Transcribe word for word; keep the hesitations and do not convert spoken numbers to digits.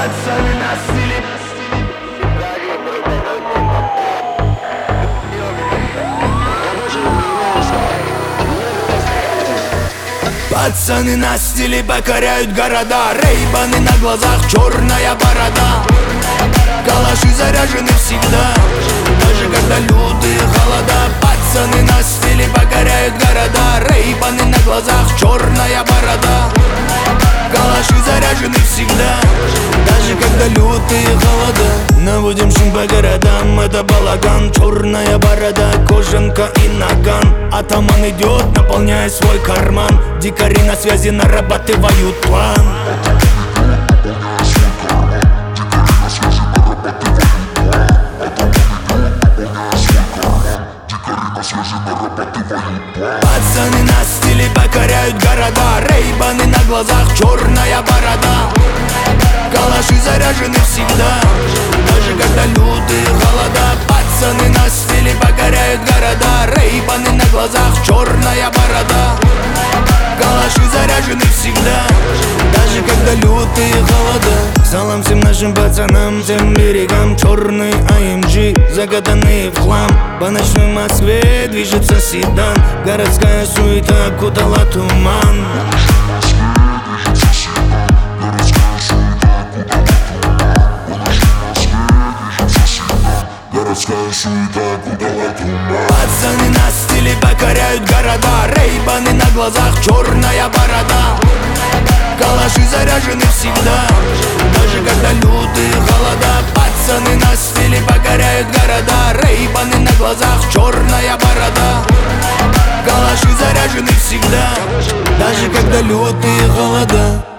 Пацаны на стиле. Пацаны на стиле покоряют города, рейбаны на глазах, черная борода. Калаши заряжены всегда, даже когда лютые холода. Пацаны на стиле покоряют города, рейбаны на глазах, черная борода. Калаши заряжены всегда, даже когда лютые холода. Наводим шум по городам, это балаган. Черная борода, кожанка и наган. Атаман идет, наполняя свой карман. Дикари на связи нарабатывают план. Пацаны на стиле покоряют города, рейбаны на глазах, черная борода. Калаши заряжены всегда, даже когда лютые холода. Пацаны на стиле покоряют города, рейбаны на глазах, черная борода. Калаши заряжены всегда, даже когда лютые холода. Салам всем нашим пацанам, всем берегам. Черный а эм джи, закатанные в хлам. По ночной Москве движется седан. Городская суета окутала туман. Пацаны на стиле покоряют города, рейбаны на глазах, черная борода. Калаши заряжены всегда, даже когда лютые холода. Пацаны на стиле покоряют города, рейбаны на глазах, черная борода. Калаши заряжены всегда, даже когда лютые холода.